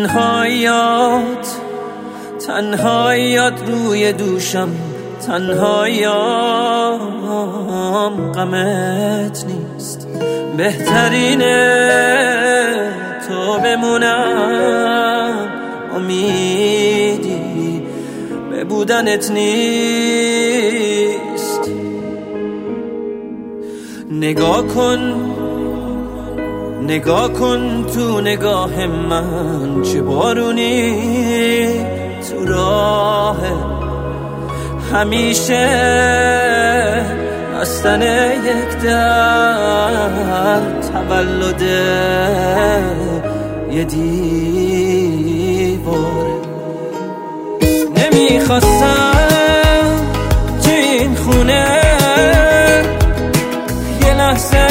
تنهاییات روی دوشم، تنهاییام غمت نیست. بهترینه تو بمونم، امیدی به بودنت نیست. نگاه کن تو نگاه من، چه بارونی تو راه. همیشه بستن یک در، تولد یه دیواره. نمیخواستم تو این خونه یه لحظه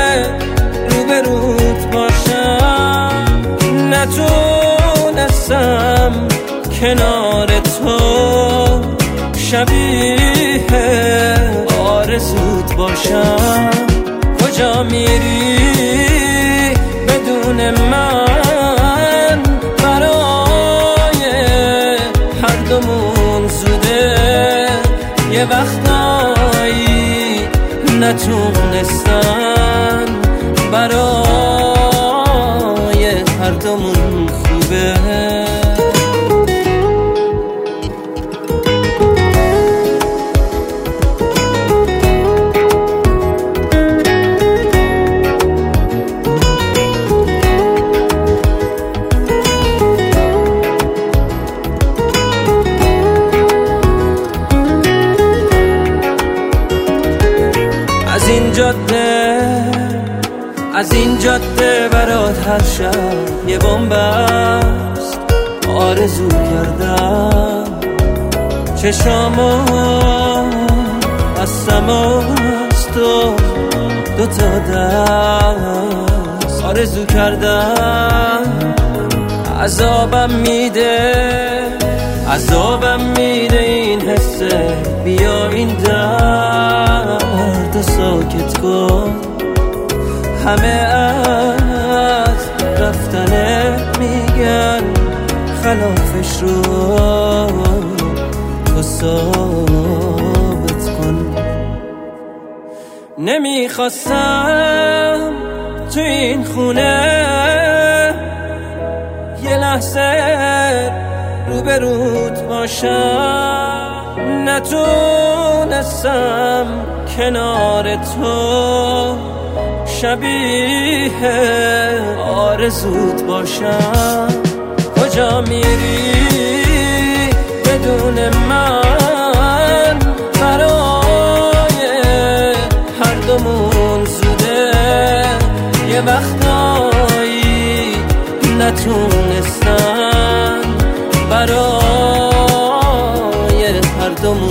روبروت باشم، نتونستم کنار تو شبیه آرزوت باشم. کجا میری بدون من؟ برای هر دومون زوده. یه وقتایی نتونستن برای هر دومون خوبه. از این جاده برات هر شب یه بمبست. آرزو کردم چشامو بستم از تو دوتا دست. آرزو کردم عذابم میده این حسه. بیا این درد ساکت کن. همه از رفتنت میگن، خلافش رو تو ثابت کن. نمیخواستم تو این خونه یه لحظه روبروت باشم، نتونستم کنار تو شبیه آرزوت باشم. کجا میری بدون من؟ برای هر دومون زوده. یه وقتایی نتونستن برای هر دومون